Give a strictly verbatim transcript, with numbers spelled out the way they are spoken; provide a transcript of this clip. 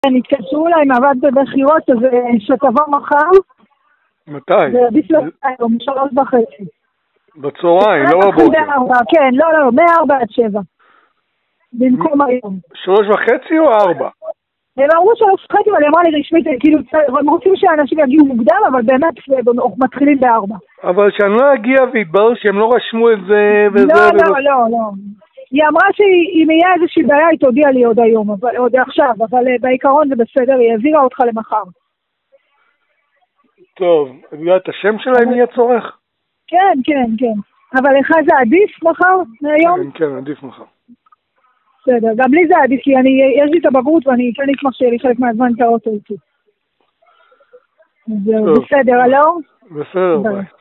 נתקשרו אליי מעבד בבחירות, אז שתבוא מחר. מתי? זה עדיף היום, שלוש וחצי. בצהריים, לא בבוקר. כן, לא, לא, מארבע עד שבע. במקום היום. שלוש וחצי או ארבע? הם אמרו שלוש וחצי, אבל היא אמרה לי רשמית, כאילו, הם רוצים שאנשים יגיעו מוקדם, אבל באמת מתחילים בארבע. אבל שאני לא אגיע והתברר שהם לא רשמו את זה וזה... לא, לא, לא, לא. היא אמרה שאם יהיה איזושהי בעיה, היא תודיע לי עוד היום, אבל, עוד עכשיו, אבל בעיקרון זה בסדר, היא העבירה אותך למחר. טוב, הביאה את השם שלה אם יהיה צורך? כן, כן, כן. אבל לך זה עדיף מחר, מהיום? כן, כן, עדיף מחר. בסדר, גם לי זה עדיף, כי אני, יש לי את הבגרות ואני כן אשמח שיהיה לי חלק מהזמן את האוטו איתי. זהו, בסדר, הלו? בסדר, ביי.